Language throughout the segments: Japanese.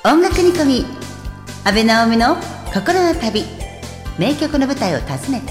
音楽に込み安倍直美の心の旅、名曲の舞台を訪ねて。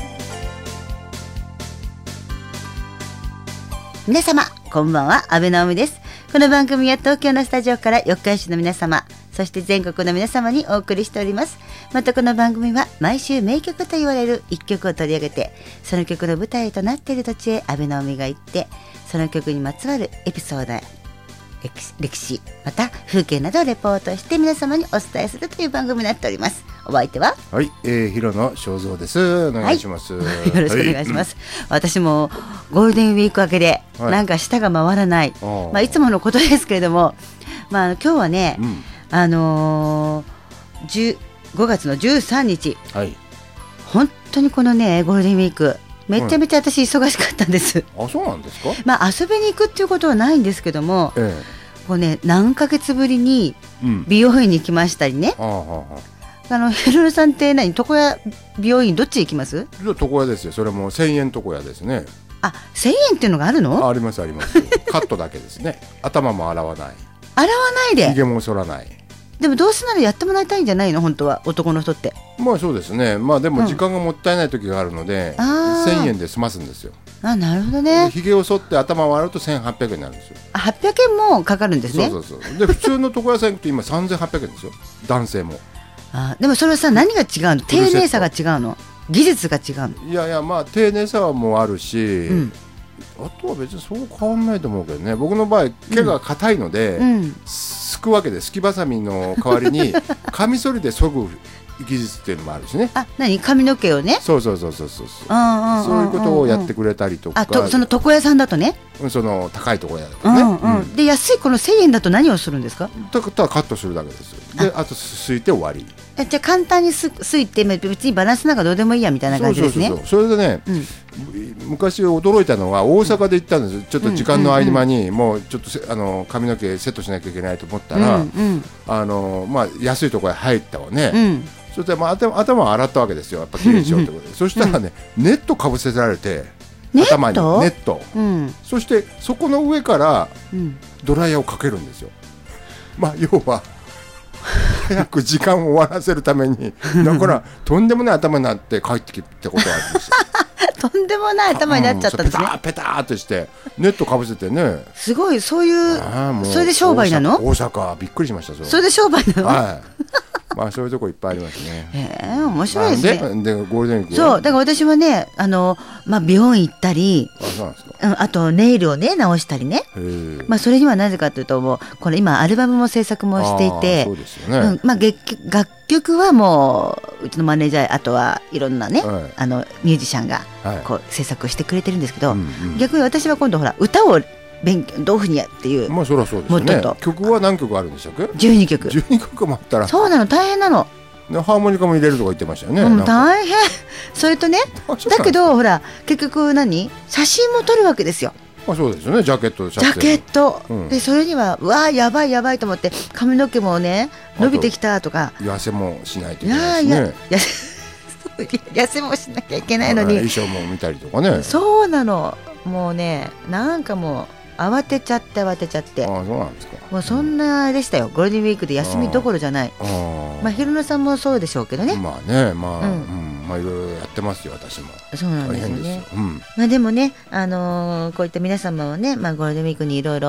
皆様こんばんは、安倍直美です。この番組は東京のスタジオから四日市の皆様、そして全国の皆様にお送りしております。またこの番組は毎週名曲と言われる一曲を取り上げて、その曲の舞台となっている土地へ安倍直美が行って、その曲にまつわるエピソードや歴史、また風景などをレポートして皆様にお伝えするという番組になっております。お相手ははい、広野正蔵です。お願いします、 はい、よろしくお願いします、私もゴールデンウィーク明けで、なんか舌が回らない、いつものことですけれども、今日はね、5月の13日、本当にこのねゴールデンウィークめちゃめちゃ私忙しかったんです、 そうなんですか。 遊びに行くっていうことはないんですけども、こうね、何ヶ月ぶりに美容院に行きましたりね、ひろるさんって床屋美容院どっち行きます？ 床屋ですよ。それも1000円床屋ですね。 1000円っていうのがあるの？ ありますありますカットだけですね。頭も洗わないで、ひげも剃らない。でもどうせならやってもらいたいんじゃないの、本当は男の人って。 そうですね。でも時間がもったいない時があるので、1000円で済ますんですよ。 なるほどね。 ひげを剃って頭を洗うと1800円になるんですよ。 800円もかかるんですね。 そうで、普通の床屋さん行くと今3800円ですよ男性も。 でもそれはさ、何が違うの？丁寧さが違うの？技術が違うの？ いや丁寧さはもうあるし、あとは別にそう変わんないと思うけどね。僕の場合毛が硬いので、すくわけで、すきばさみの代わりにカミソリで削ぐ技術っていうのもあるしね。 髪の毛をね。 そういうことをやってくれたりとか。 その床屋さんだとね、 その高いところやだとね、 で安いこの1000円だと何をするんですか？ カットするだけですよ。で、あとすいて終わり。 じゃあ簡単にすいて別にバランスなんかどうでもいいやみたいな感じですね。 それでね、昔驚いたのは大阪で行ったんですよ。ちょっと時間の合間にもうちょっと髪の毛セットしなきゃいけないと思ったら、安いところへ入ったわね、そして頭を洗ったわけですよ。やっぱきれいにしようってことで、そしたらね、ネットかぶせられて、頭にネット、そしてそこの上からドライヤーをかけるんですよ。要は早く時間を終わらせるために、だからとんでもない頭になって帰ってきたことがあるんですよ。 とんでもない頭になっちゃったんですね。 ペターっとしてネットかぶせてね。 すごい、そういう、それで商売なの？ 大阪びっくりしました。 それで商売なの？ そういうとこいっぱいありますね。 面白いですね。 でゴールデンウィーク、 そうだから私はね、美容院行ったり、 そうなんですか。 あとネイルをね直したりね。それにはなぜかというと、もうこれ今アルバムも制作もしていて、 そうですよね。 楽曲はもううちのマネージャー、あとはいろんなね、ミュージシャンがこう制作してくれてるんですけど、逆に私は今度ほら歌をどういうふうにやっていう、 そりゃそうですよね。曲は何曲あるんでしたっけ ？12曲。 12曲もあったら、 そうなの、大変なの。 ハーモニカも入れるとか言ってましたよね。 大変。それとね、だけどほら結局写真も撮るわけですよ。 そうですよね。ジャケット、 でそれにはやばいと思って、髪の毛もね伸びてきたとか、 痩せもしないといけないですね。 痩せもしなきゃいけないのに、 衣装も見たりとかね。 そうなの。もうね、なんかもう慌てちゃって。 そうなんですか。 もうそんなでしたよ。ゴールデンウィークで休みどころじゃない。昼野さんもそうでしょうけどね。いろいろやってますよ、私も。 そうなんですよね。でもね、こういった皆様はね、ゴールデンウィークにいろいろ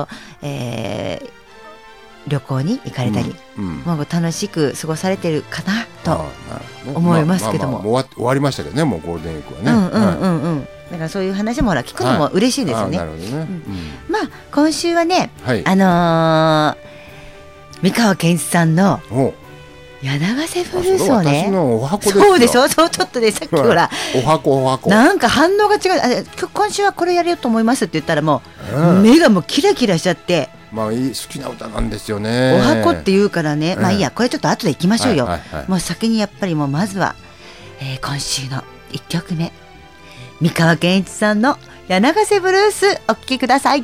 旅行に行かれたり、楽しく過ごされてるかなと思いますけども。 終わりましたけどね、もうゴールデンウィークはね。 だからそういう話も聞くのも嬉しいですよね。 なるほどね。 今週はね、三河健一さんの柳瀬ブルースをね。 私のお箱ですよ。 そうでしょ。ちょっとね、さっきほらお箱なんか反応が違う。今週はこれやれようと思いますって言ったら、もう目がもうキラキラしちゃって、 好きな歌なんですよね。 お箱って言うからね、いいや、これちょっと後で行きましょうよ。もう先にやっぱりもうまずは今週の1曲目、三河健一さんの柳瀬ブルース、お聴きください。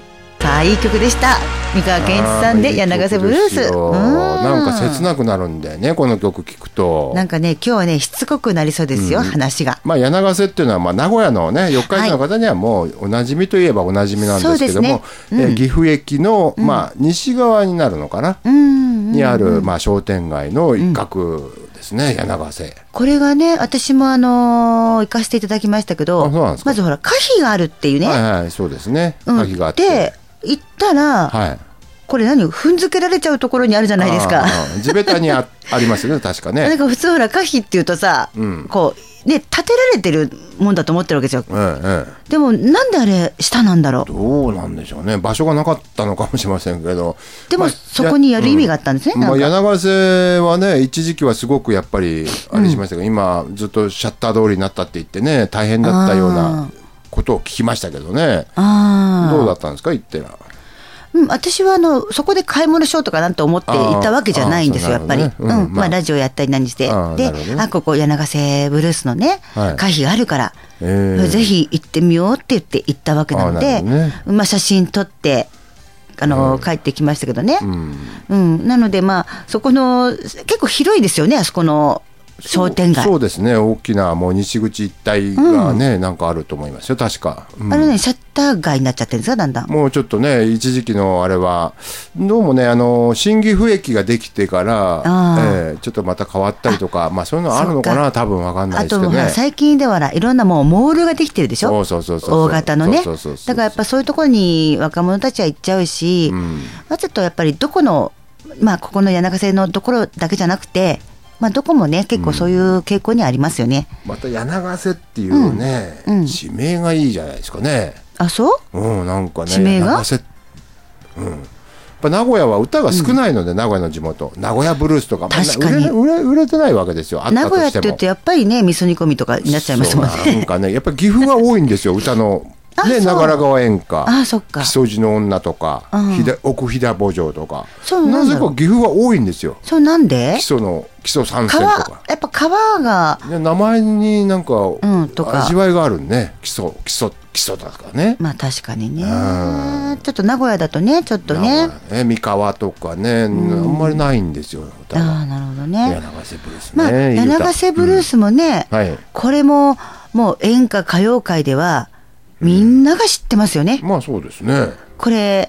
いい曲でした。三河健一さんで柳瀬ブルース。 なんか切なくなるんだよね、この曲聞くと。 なんかね、今日はねしつこくなりそうですよ、話が。 柳瀬っていうのは、名古屋のね四日市の方にはもうおなじみといえばおなじみなんですけども、岐阜駅の、西側になるのかな、にある、商店街の一角ですね、柳瀬。これがね、私も行かせていただきましたけど、まずほら歌碑があるっていうね。 そうですね、歌碑があって、 で行ったら、これ踏んづけられちゃうところにあるじゃないですか。 地べたに ありますよね、確かね。 なんか普通ほら歌碑っていうとさ、こうね建てられてるもんだと思ってるわけですよ。でもなんであれ下なんだろう。 どうなんでしょうね、場所がなかったのかもしれませんけど、 でもそこにやる意味があったんですね。 柳瀬はね、一時期はすごくやっぱりあれしましたけど、今ずっとシャッター通りになったって言ってね、大変だったようなことを聞きましたけどね。どうだったんですか、言ってら。 私はそこで買い物しようとかなんて思っていたわけじゃないんですよ、やっぱり。ラジオやったり何してで、ここ柳瀬ブルースのね会費があるから、ぜひ行ってみようって言って行ったわけなので、写真撮って帰ってきましたけどね。なのでそこの結構広いですよね、あそこの商店街。 そうですね、大きなもう西口一帯がね、なんかあると思いますよ、確か。 あれね、シャッター街になっちゃってるんですか、だんだん。 もうちょっとね、一時期のあれはどうもね、新岐阜駅ができてから、ちょっとまた変わったりとか、そういうのあるのかな、多分わかんないですけどね。あと最近ではいろんなもうモールができてるでしょ、大型のね。だからやっぱそういうところに若者たちは行っちゃうし、ちょっとやっぱりどこのここの柳瀬のところだけじゃなくて、どこもね結構そういう傾向にありますよね。 また柳瀬っていうね、地名がいいじゃないですかね。 あ、そう？ なんかね、 地名が？ 柳瀬、やっぱ名古屋は歌が少ないので、名古屋の地元、名古屋ブルースとか確かに売れてないわけですよ。あったとしても。 名古屋って言うとやっぱりね、味噌煮込みとかになっちゃいますもんね。 なんかね、やっぱり岐阜が多いんですよ、歌の。ね、長良川演歌、木曽路の女とか、奥飛騨慕情とか、なぜか岐阜が多いんですよ。 そう、なんで？ 木曽三川とか。 やっぱ川が名前になんか味わいがあるね。木曽だからね。 確かにね。ちょっと名古屋だとね、ちょっとね。 三河とかね、あんまりないんですよ。 なるほどね。 柳瀬ブルースね。 柳瀬ブルースもね、これももう演歌歌謡界ではみんなが知ってますよね。 そうですね。 これ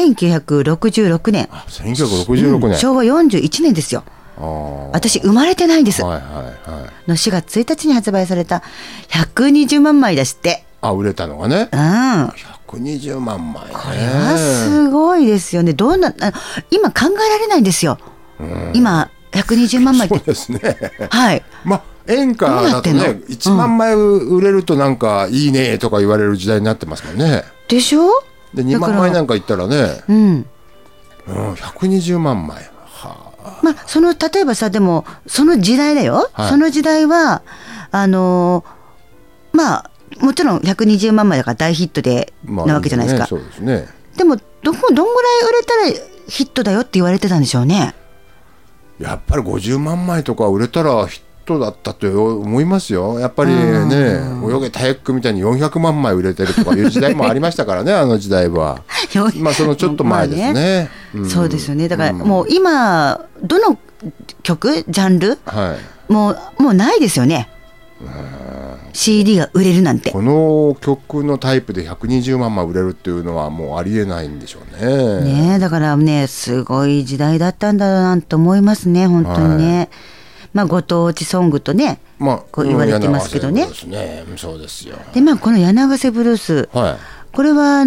1966年。 1966年。 昭和41年ですよ。私生まれてないんです。の4月1日に発売された120万枚だしって。 売れたのがね。120万枚ね。 これはすごいですよね。今考えられないんですよ。今120万枚って。 そうですね。 はい。 演歌だとね、1万枚売れるとなんかいいねとか言われる時代になってますもんね。 でしょ。 で2万枚なんか言ったらね、120万枚。 例えばさ、でもその時代だよ、その時代はもちろん120万枚だから大ヒットでなわけじゃないですか。 そうですね。 でもどんぐらい売れたらヒットだよって言われてたんでしょうね。 やっぱり50万枚とか売れたらヒットだったと思いますよ。やっぱりね、泳げたやっくみたいに400万枚売れてるとかいう時代もありましたからね、あの時代は。そのちょっと前ですね。 そうですよね。だからもう今どの曲ジャンル、もうないですよね。CD が売れるなんて。 この曲のタイプで120万枚売れるっていうのはもうありえないんでしょうね。 だからね、すごい時代だったんだろうなと思いますね、本当にね。ご当地ソングとね、こう言われてますけどね。 そうですよ。 でこの柳瀬ブルース、これは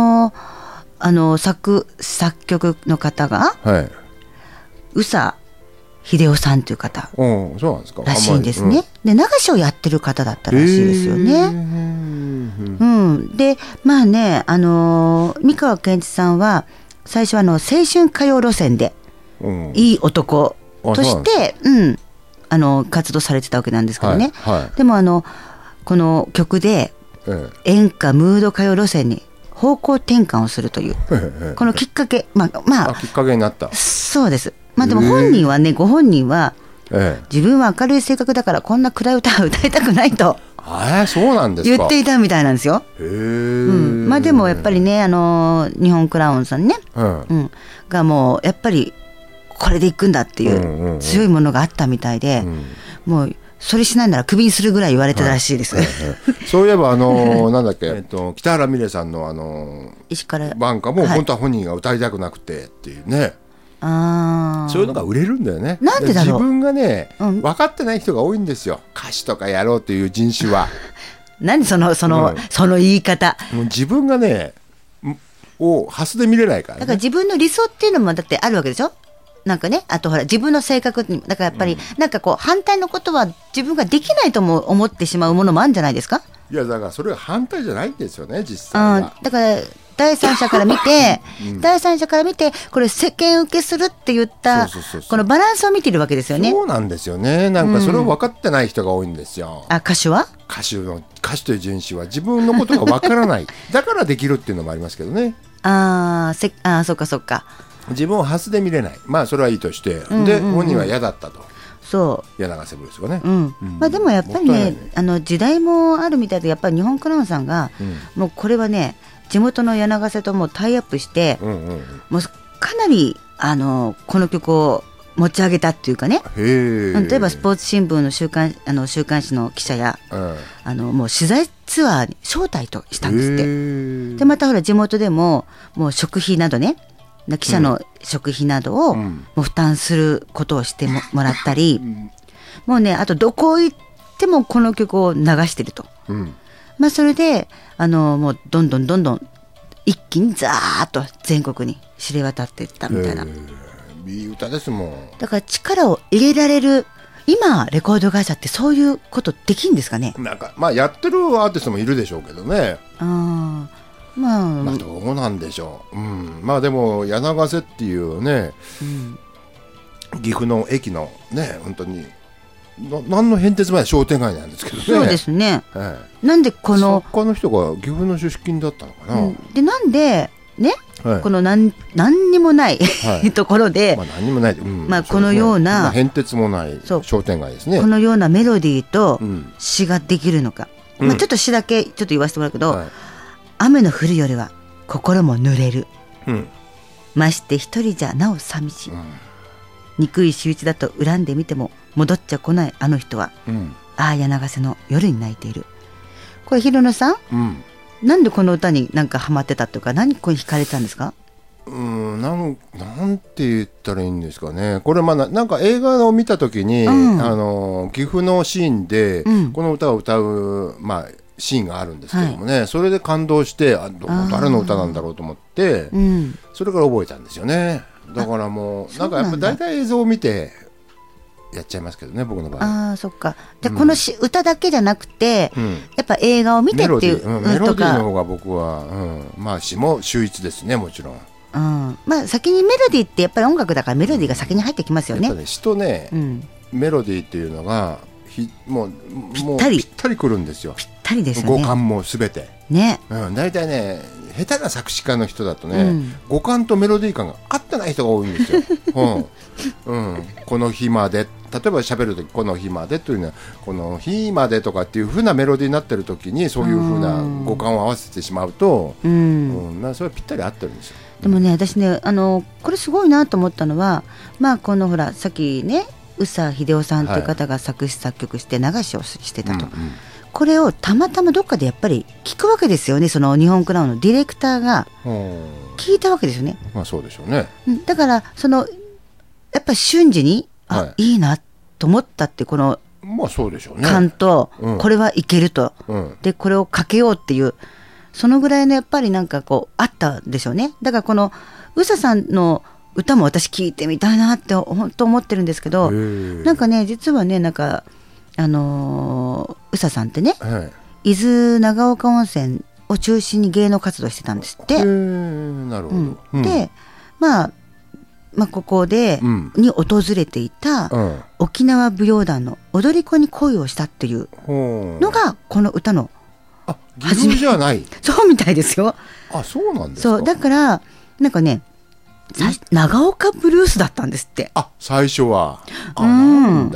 作曲の方が、宇佐秀夫さんという方らしいんですね。で流しをやってる方だったらしいですよね。で三河健一さんは最初は青春歌謡路線で、いい男として活動されてたわけなんですけどね。でもこの曲で演歌ムード歌謡路線に方向転換をするというこのきっかけ、きっかけになった。 そうです。でも本人はね、ご本人は自分は明るい性格だからこんな暗い歌は歌いたくないと。 そうなんですか。 言っていたみたいなんですよ。まあでもやっぱりね、日本クラウンさんね、がもうやっぱりこれでいくんだっていう強いものがあったみたいで、もうそれしないならクビにするぐらい言われてたらしいです。 そういえばなんだっけ、北原美玲さんの石から挽歌も本当は本人が歌いたくなくてっていうね。そういうのが売れるんだよね。 なんでだろう。 自分がね、分かってない人が多いんですよ。歌手とかやろうという人種は。 何その言い方。 もう自分がねをハスで見れないからね。 だから自分の理想っていうのもだってあるわけでしょ。なんかね、あとほら自分の性格にだからやっぱりなんかこう反対のことは自分ができないとも思ってしまうものもあるんじゃないですか。 いやだからそれは反対じゃないんですよね、実際は。 だから第三者から見て、第三者から見てこれ世間受けするって言ったこのバランスを見てるわけですよね。 そうなんですよね。なんかそれを分かってない人が多いんですよ。 歌手は歌手という人種は自分のことが分からないだからできるっていうのもありますけどね。 そっかそっか。 自分をハスで見れない。まあそれはいいとして、で本人は嫌だったと。 そう柳瀬ブルースがね。 まあでもやっぱりね、時代もあるみたいで、やっぱり日本クラウンさんが、もうこれはね地元の柳瀬ともタイアップして、もうかなりこの曲を持ち上げたっていうかね。例えばスポーツ新聞の週刊誌の記者や、もう取材ツアーに招待としたんですって。でまたほら地元でももう食費などね、記者の食費などをもう負担することをしてもらったり、もうねあとどこ行ってもこの曲を流してると、まあそれでもうどんどん一気にザーッと全国に知れ渡っていったみたいな。 いい歌ですもん。 だから力を入れられる今レコード会社ってそういうことできるんですかね。 なんかまあやってるアーティストもいるでしょうけどね。まあどうなんでしょう。まあでも柳瀬っていうね、岐阜の駅のね本当に何の変哲もない商店街なんですけどね。 そうですね。なんでこの作家の人が岐阜の出身だったのかな。 でなんでね、この何にもないところで、 何にもない、 このような変哲もない商店街ですね。 このようなメロディーと詩ができるのか。ちょっと詩だけちょっと言わせてもらうけど、雨の降る夜は心も濡れる、まして一人じゃなお寂しい、憎い仕打ちだと恨んでみても戻っちゃ来ないあの人は、柳瀬の夜に泣いている。これ広野さん、なんでこの歌になんかハマってたとか、何これ惹かれたんですか。 なんて言ったらいいんですかね。これなんか映画を見た時に、岐阜のシーンで、この歌を歌うシーンがあるんですけどもね、それで感動して誰の歌なんだろうと思って、それから覚えたんですよね。だからもうなんかやっぱ大体映像を見てやっちゃいますけどね、僕の場合。 そっか。で、この歌だけじゃなくて、やっぱ映画を見てっていう、 メロディーの方が僕は、詩も秀逸ですね、もちろん。 先にメロディーってやっぱり音楽だからメロディーが先に入ってきますよね。 やっぱね、詩とね、メロディーっていうのがもうぴったりくるんですよ。 ぴったりですよね。 五感もすべて。 ね。 大体ね、下手な作詞家の人だとね、五感とメロディー感が合ってない人が多いんですよ。この日まで、例えば喋るときこの日までというのはこの日までとかっていう風なメロディーになってるときにそういう風な五感を合わせてしまうと、それはぴったり合ってるんですよ。 でもね、私ねこれすごいなと思ったのは、このほらさっきね宇佐秀夫さんという方が作詞作曲して流しをしてたと、これをたまたまどっかでやっぱり聞くわけですよね。その日本クラウンのディレクターが聞いたわけですよね。 そうでしょうね。 だからやっぱり瞬時にいいなと思ったってこのそうでしょうね。 感と、これはいけると、でこれをかけようっていうそのぐらいのやっぱりなんかこうあったんでしょうね。だからこの宇佐さんの歌も私聞いてみたいなって本当思ってるんですけど、なんかね実はねなんか宇佐さんってね、伊豆長岡温泉を中心に芸能活動してたんですって。 なるほど。 でここで、に訪れていた、沖縄舞踊団の踊り子に恋をしたっていうのがこの歌の初めじゃない。 そうみたいですよ。 そうなんですか。 そうだからなんかね、長岡ブルースだったんですって。 最初はなんだ。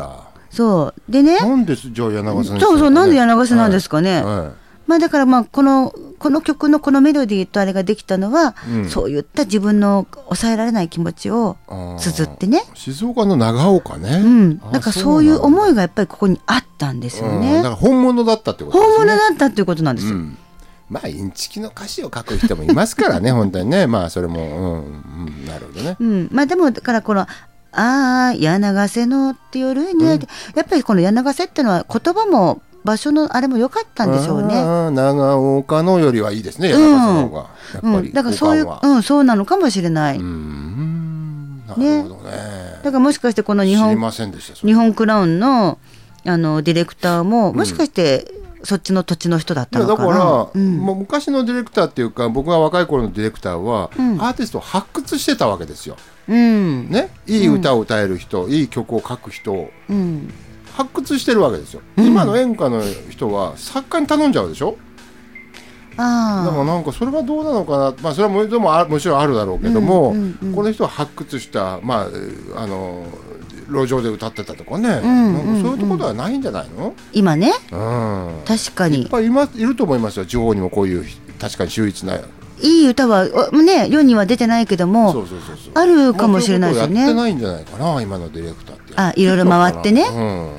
そうでね、 なんでじゃあ柳ヶ瀬に、 そうなんで柳ヶ瀬なんですかね、まあだからこの曲のこのメロディーとあれができたのは、そういった自分の抑えられない気持ちを綴ってね、 静岡の長岡ね、 なんかそういう思いがやっぱりここにあったんですよね。 だから本物だったってことですね。 本物だったっていうことなんですよ。 まあインチキの歌詞を書く人もいますからね本当にね、まあそれも、なるほどね。 まあでもだからこの柳ヶ瀬のって夜に、やっぱりこの柳ヶ瀬っていうのは言葉も場所のあれも良かったんでしょうね。 長岡のよりはいいですね、柳ヶ瀬の方がやっぱり、 だからそういう、そうなのかもしれない。 なるほどね。 だからもしかしてこの日本クラウンのディレクターももしかしてそっちの土地の人だったのかな。 だから、昔のディレクターっていうか、僕が若い頃のディレクターは、アーティストを発掘してたわけですよ。ね、いい歌を歌える人、いい曲を書く人を、発掘してるわけですよ。今の演歌の人は作家に頼んじゃうでしょ。だからなんかそれはどうなのかな、まあそれはもちろんあるだろうけども、この人は発掘した、まあ路上で歌ってたとかね、なんかそういうところではないんじゃないの今ね。確かにいっぱいいると思いますよ、地方にもこういう確かに秀逸ないい歌はね、世には出てないけどもあるかもしれないですよね。 やってないんじゃないかな今のディレクターって。 いろいろ回ってね。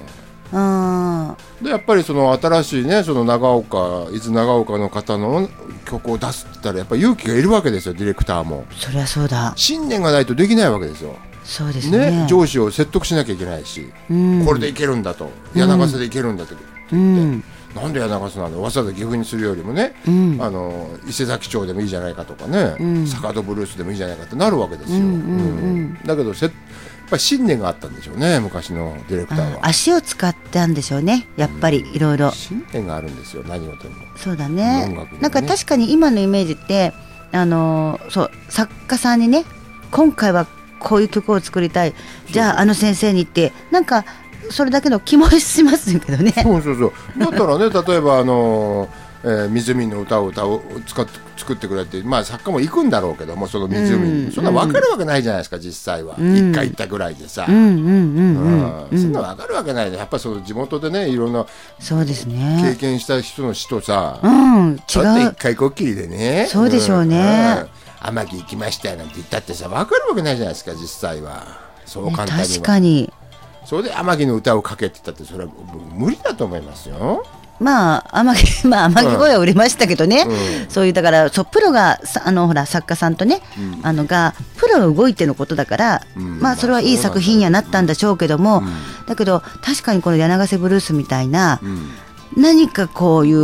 でやっぱりその新しいね、その伊豆長岡の方の曲を出すって言ったらやっぱり勇気がいるわけですよ、ディレクターも。 そりゃそうだ。 信念がないとできないわけですよ。 そうですね。 上司を説得しなきゃいけないし、これでいけるんだと、柳ヶ瀬でいけるんだと言って、なんで柳ヶ瀬なんだ、わざわざ岐阜にするよりもね、伊勢崎町でもいいじゃないかとかね、坂戸ブルースでもいいじゃないかってなるわけですよ。だけどやっぱり信念があったんでしょうね、昔のディレクターは。 足を使ったんでしょうね、やっぱりいろいろ信念があるんですよ、何事にも。 そうだね。なんか確かに今のイメージってそう作家さんにね、今回はこういう曲を作りたい、じゃあ先生にってなんかそれだけの気もしますけどね。 そうだったらね、例えば湖の歌を作ってくれって、まあ作家も行くんだろうけども、その湖に、そんな分かるわけないじゃないですか、実際は。一回行ったぐらいでさ、そんな分かるわけないで、やっぱりその地元でね、いろんな経験した人の詩とさ、違う一回こっきりでね、 そうでしょうね。 天城行きましたなんて言ったってさ、分かるわけないじゃないですか、実際は。そう簡単には。 確かに。 それで天城の歌をかけって言ったって、それは無理だと思いますよ。 まあ天城声は売れましたけどね、そういうだからプロがほら作家さんとね、がプロが動いてのことだから、まあそれはいい作品にはなったんでしょうけども、だけど確かにこの柳ヶ瀬ブルースみたいな、何かこういう、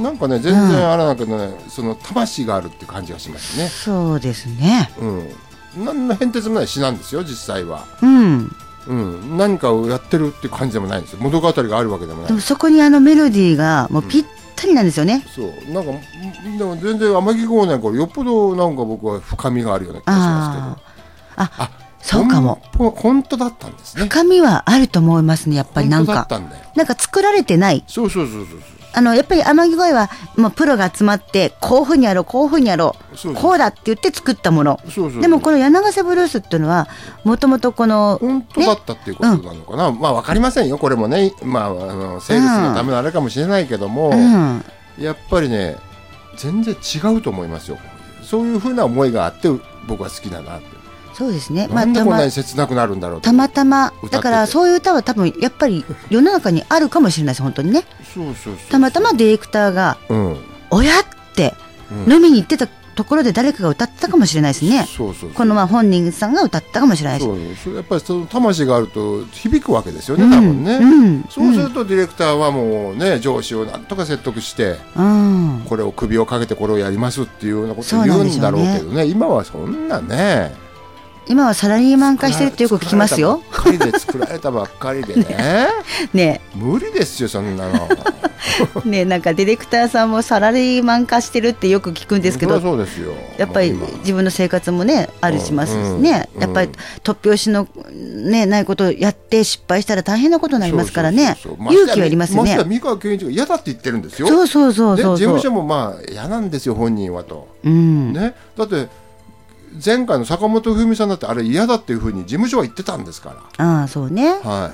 なんかね、全然あれだけどね、その魂があるっていう感じがしますね。 そうですね。 何の変哲もない詩なんですよ、実際は。何かをやってるっていう感じでもないんですよ。物語があるわけでもない。 でもそこにメロディーがもうぴったりなんですよね。 そうなんかでも全然天城郷なんかよっぽどなんか僕は深みがあるような気がしますけど。 そうかも。 本当だったんですね。 深みはあると思いますね、やっぱりなんか作られてない。 そうやっぱり天城越えはもうプロが集まってこういうふうにやろうこういうふうにやろうこうだって言って作ったもの。でもこの柳ヶ瀬ブルースっていうのはもともとこの本当だったっていうことなのかな。まあ分かりませんよ、これもね。まあセールスのためのあれかもしれないけども、やっぱりね全然違うと思いますよ。そういうふうな思いがあって僕は好きだなって。 そうですね。 なんでこんなに切なくなるんだろう。 たまたまだからそういう歌は多分やっぱり世の中にあるかもしれないです、本当にね。たまたまディレクターが親って飲みに行ってたところで誰かが歌ったかもしれないですね。この本人さんが歌ったかもしれないし、 やっぱりその魂があると響くわけですよね、多分ね。そうするとディレクターはもうね、上司をなんとか説得して、これを首をかけてこれをやりますっていうようなことを言うんだろうけどね。今はそんなね、 今はサラリーマン化してるってよく聞きますよ。 作られたばっかりでね。 ね、 無理ですよそんなの。 ね、なんかディレクターさんもサラリーマン化してるってよく聞くんですけど、 そうですよ。 やっぱり自分の生活もねあるしますしね。やっぱり突拍子のねないことをやって失敗したら大変なことになりますからね。勇気はいりますよね。 三河健一が嫌だって言ってるんですよ。 そう事務所もまあ嫌なんですよ、本人はと。ね、だって前回の坂本冬美さんだってあれ嫌だっていうふうに事務所は言ってたんですから。 そうね。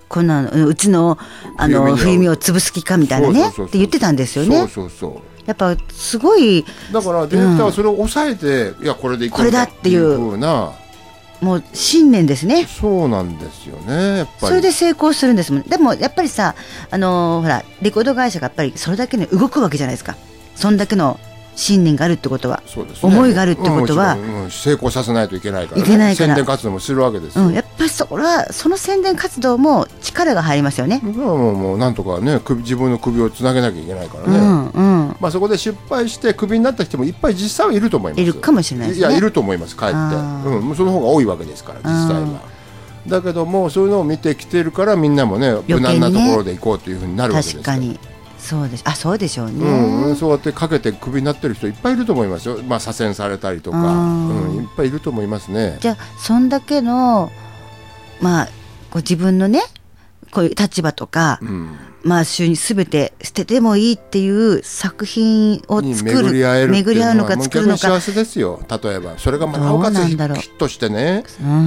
こんなのうちの冬美を潰す気かみたいなねって言ってたんですよね。やっぱすごいだからディレクターはそれを抑えて、いやこれでいこうだっていう風なもう信念ですね。 そうなんですよね。やっぱりそれで成功するんですもん。でもやっぱりさほらレコード会社がやっぱりそれだけね動くわけじゃないですか。そんだけの信念があるってことは、 そうですね、 思いがあるってことは、 成功させないといけないから、宣伝活動もするわけですよ。 やっぱりその宣伝活動も力が入りますよね。 もうなんとかね自分の首をつなげなきゃいけないからね、まあ、そこで失敗してクビになった人もいっぱい実際はいると思います。 いるかもしれないですね。 いやいると思います。かえって、その方が多いわけですから実際は。だけどもそういうのを見てきてるからみんなもね無難なところで行こうというふうになるわけですよ。 確かにそうです。そうでしょうね、 そうやってかけてクビになってる人いっぱいいると思いますよ。まあ、左遷されたりとか、いっぱいいると思いますね。 じゃあそんだけの、まあ、ご自分のねこういう立場とか、まあ収入すべて捨ててもいいっていう作品を作る、巡り合うのか作るのか、 幸せですよ。例えばそれがなおかつヒットしてね、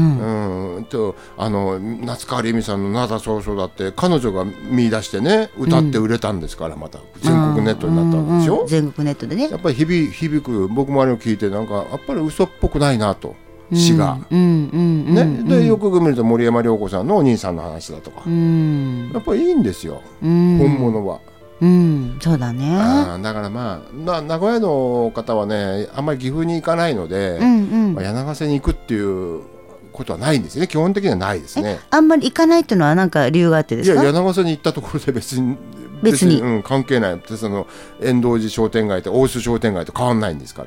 夏川りみさんの灘そうそうだって彼女が見出してね歌って売れたんですから、また全国ネットになったわけでしょ。 全国ネットでね。 やっぱり響く。僕もあれを聞いてなんかやっぱり嘘っぽくないなと。詩がでよく見ると森山良子さんのお兄さんの話だとか、やっぱりいいんですよ、本物は。 そうだね。 だからまあ名古屋の方はねあんまり岐阜に行かないので、柳ヶ瀬に行くっていうことはないんですね。基本的にはないですね。 あんまり行かないっていうのは何か理由があってですか？ いや柳ヶ瀬に行ったところで別に関係ない。その遠藤寺商店街と大須商店街と変わんないんですから。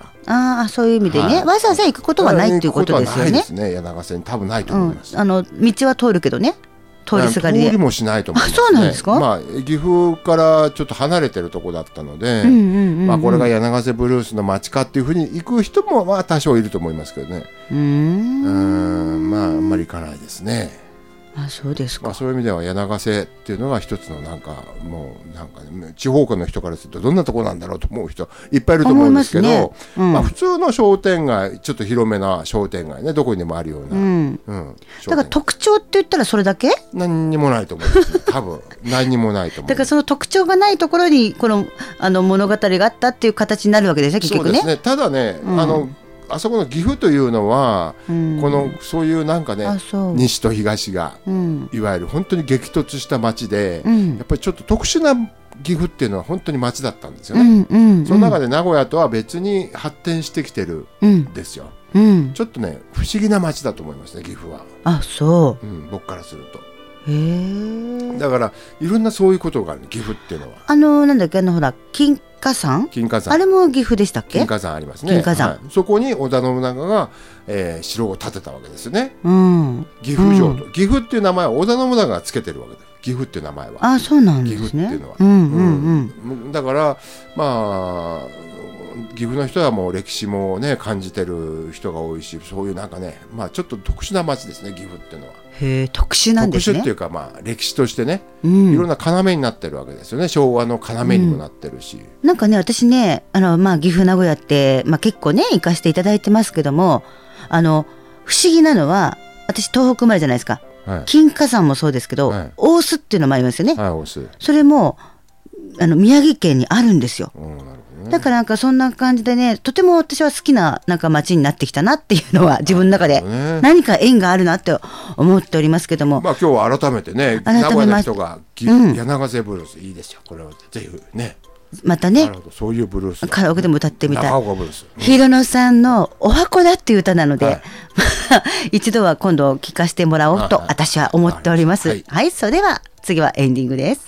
そういう意味でね、わざわざ行くことはないっていうことですよね。ないですね。柳ヶ瀬に多分ないと思います。 道は通るけどね、通りすがりで通りもしないと思いますね。 そうなんですか？ まあ、岐阜からちょっと離れてるところだったので、これが柳ヶ瀬ブルースの街かっていうふうに行く人もまあ多少いると思いますけどね。まああんまり行かないですね。 そうですか。 そういう意味では柳ヶ瀬っていうのが一つのなんかもうなんか、ね、地方の人からするとどんなところなんだろうと思う人いっぱいいると思うんですけど、普通の商店街、ちょっと広めな商店街ね、どこにでもあるような、 だから特徴って言ったらそれだけ？ 何にもないと思いますね。多分何にもないと思う。 だからその特徴がないところにこの物語があったっていう形になるわけですね、結局ね。 そうですね。ただね、あそこの岐阜というのは、そういうなんかね西と東が、いわゆる本当に激突した町で、やっぱりちょっと特殊な岐阜っていうのは本当に町だったんですよね。その中で名古屋とは別に発展してきてるんですよ。ちょっとね不思議な町だと思いますね、岐阜は。 そう、 僕からすると。だからいろんなそういうことがある、岐阜っていうのは。 なんだっけ、ほら金華山あれも岐阜でしたっけ？ 金華山ありますね。金華山、そこに織田信長が、城を建てたわけですよね。岐阜城と、岐阜っていう名前は織田信長がつけてるわけです。岐阜っていう名前は。 そうなんですね。 岐阜っていうのは。だからまあ岐阜の人はもう歴史もね感じてる人が多いし、そういうなんかね、ちょっと特殊な町ですね、岐阜っていうのは。 特殊なんですね。 特殊っていうか、歴史としてね、いろんな要になってるわけですよね。昭和の要にもなってるし、 なんかね、私ね岐阜名古屋って、結構ね行かせていただいてますけども、不思議なのは、私東北生まれじゃないですか。金華山もそうですけど、大須っていうのもありますよね。それも宮城県にあるんですよ。だからなんかそんな感じでね、とても私は好きななんか街になってきたなっていうのは自分の中で何か縁があるなって思っておりますけども、 今日は改めてね、名古屋の人が柳ヶ瀬ブルースいいですよ。これをぜひね、 またね、 そういうブルースカラオケでも歌ってみたい。 長岡ブルース、 広野さんのお箱だっていう歌なので、一度は今度聞かせてもらおうと私は思っております。はい、それでは次はエンディングです。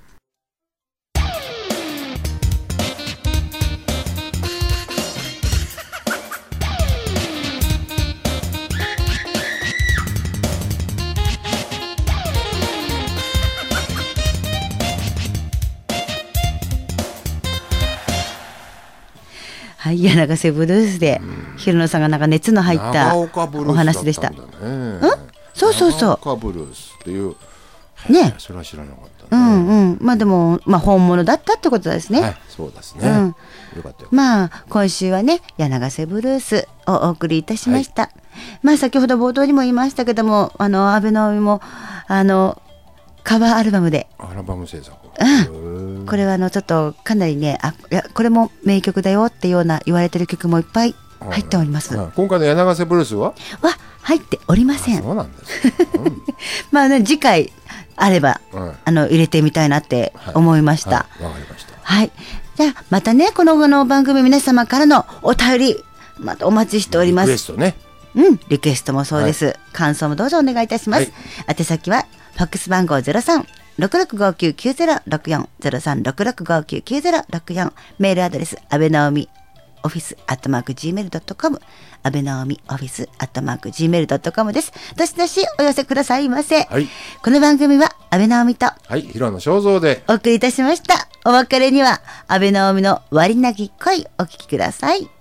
はい、柳ヶ瀬ブルースで、広野さんがなんか熱の入ったお話でした。そうそうそう。 長岡ブルースっていうね、 それは知らなかったね。 でも本物だったってことですね。 そうですね。よかったよ。 今週はね、柳ヶ瀬ブルースをお送りいたしました。先ほど冒頭にも言いましたけども、安倍直美もカバーアルバムで。 アルバム制作。 これはちょっとかなりね、いやこれも名曲だよってような言われてる曲もいっぱい入っております。 今回の柳瀬ブルースは入っておりません。 そうなんです、 まあね、次回あれば、入れてみたいなって思いました。 わかりました。 はい。じゃあまたね、この番組皆様からのお便りまたお待ちしております。 リクエストね。 リクエストもそうです。感想もどうぞお願いいたします。宛先はファックス番号03-6659-9064 03-6659-9064、メールアドレス安倍直美オフィス@gmail.com、 安倍直美オフィス@gmail.com です。どしどしお寄せくださいませ。この番組は安倍直美と平野正蔵でお送りいたしました。お別れには安倍直美の割りなぎ恋お聞きください。